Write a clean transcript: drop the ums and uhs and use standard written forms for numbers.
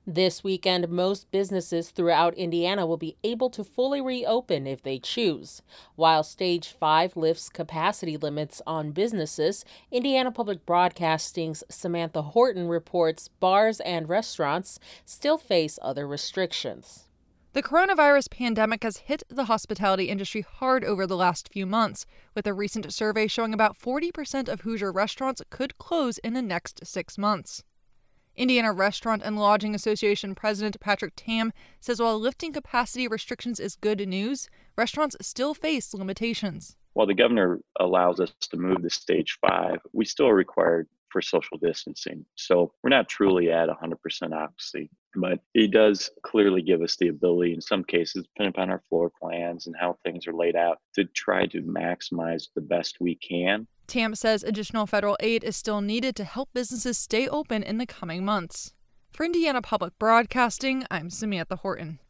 This weekend, most businesses throughout Indiana will be able to fully reopen if they choose. While Stage 5 lifts capacity limits on businesses, Indiana Public Broadcasting's Samantha Horton reports bars and restaurants still face other restrictions. The coronavirus pandemic has hit the hospitality industry hard over the last few months, with a recent survey showing about 40% of Hoosier restaurants could close in the next 6 months. Indiana Restaurant and Lodging Association President Patrick Tam says while lifting capacity restrictions is good news, restaurants still face limitations. While the governor allows us to move to Stage 5, we still are required for social distancing. So we're not truly at 100% occupancy, but it does clearly give us the ability, in some cases, depending upon our floor plans and how things are laid out, to try to maximize the best we can. Tam says additional federal aid is still needed to help businesses stay open in the coming months. For Indiana Public Broadcasting, I'm Samantha Horton.